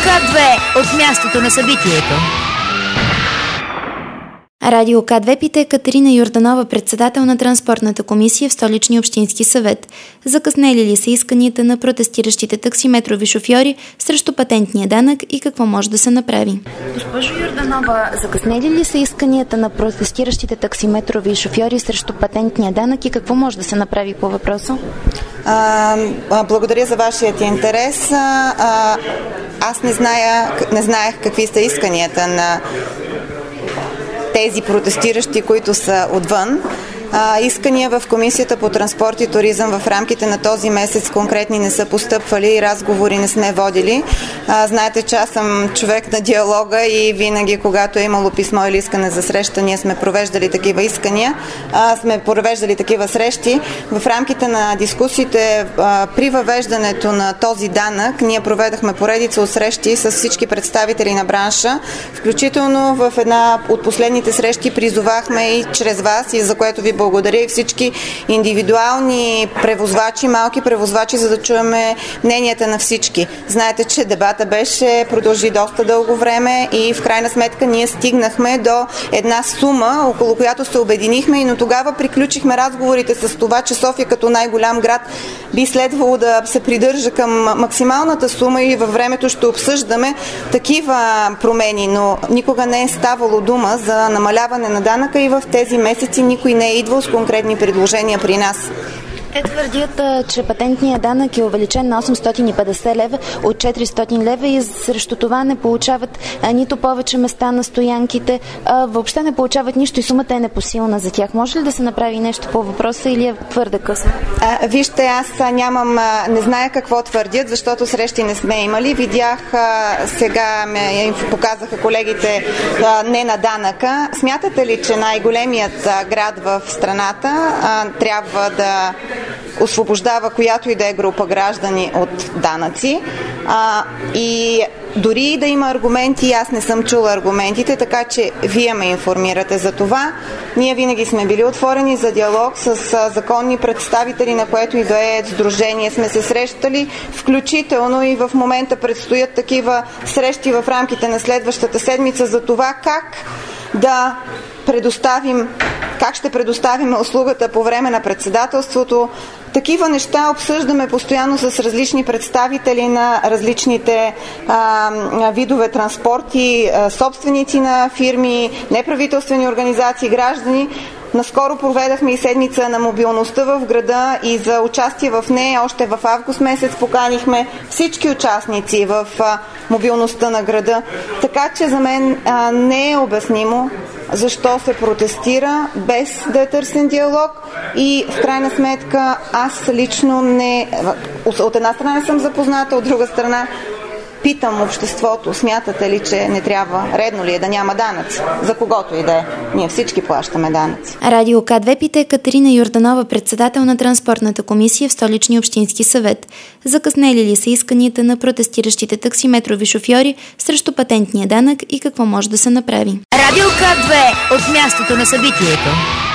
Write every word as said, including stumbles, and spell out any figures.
К две от мястото на събитието. Радио К две пита Катерина Йорданова, председател на Транспортната комисия в Столичния общински съвет. Закъснели ли са исканията на протестиращите таксиметрови шофьори срещу патентния данък и какво може да се направи? Госпожо Йорданова, закъснели ли са исканията на протестиращите таксиметрови шофьори срещу патентния данък и какво може да се направи по въпроса? А, благодаря за вашият интерес. А, аз не зная, не знаех какви са исканията на тези протестиращи, които са отвън. А, искания в Комисията по транспорт и туризъм в рамките на този месец конкретни не са постъпвали и разговори не сме водили. А, знаете, че аз съм човек на диалога и винаги, когато е имало писмо или искане за среща, ние сме провеждали такива искания, а, сме провеждали такива срещи. В рамките на дискусиите а, при въвеждането на този данък ние проведахме поредица от срещи с всички представители на бранша, включително в една от последните срещи призовахме и чрез вас, и за което ви благодаря, и всички индивидуални превозвачи, малки превозвачи, за да чуеме мненията на всички. Знаете, че дебата беше, продължи доста дълго време и в крайна сметка ние стигнахме до една сума, около която се обединихме, но тогава приключихме разговорите с това, че София като най-голям град би следвало да се придържа към максималната сума и във времето ще обсъждаме такива промени, но никога не е ставало дума за намаляване на данъка и в тези месеци никой не е идвал с конкретни предложения при нас. Те твърдят, че патентният данък е увеличен на осемстотин и петдесет лева от четиристотин лева и срещу това не получават а, нито повече места на стоянките, а, въобще не получават нищо и сумата е непосилна за тях. Може ли да се направи нещо по въпроса или е твърде късно? А, вижте, аз нямам, не зная какво твърдят, защото срещи не сме имали. Видях, а, сега ме показаха колегите а, не на данъка. Смятате ли, че най-големият а, град в страната а, трябва да освобождава която и да е група граждани от данъци а, и дори да има аргументи, аз не съм чула аргументите, така че вие ме информирате за това. Ние винаги сме били отворени за диалог с а, законни представители, на което и да е сдружение сме се срещали, включително и в момента предстоят такива срещи в рамките на следващата седмица за това как да предоставим, как ще предоставим услугата по време на председателството. Такива неща обсъждаме постоянно с различни представители на различните а, видове транспорти, а, собственици на фирми, неправителствени организации, граждани. Наскоро проведахме и седмица на мобилността в града и за участие в нея още в август месец поканихме всички участници в а, мобилността на града. Така че за мен а, не е обяснимо защо се протестира без да е търсен диалог и в крайна сметка аз лично не, от една страна не съм запозната, от друга страна питам обществото, смятате ли, че не трябва, редно ли е да няма данъци? За когото и да е. Ние всички плащаме данъци. Радио К две пита Катерина Йорданова, председател на Транспортната комисия в Столичния общински съвет. Закъснели ли са исканията на протестиращите таксиметрови шофьори срещу патентния данък и какво може да се направи? Радио К две от мястото на събитието.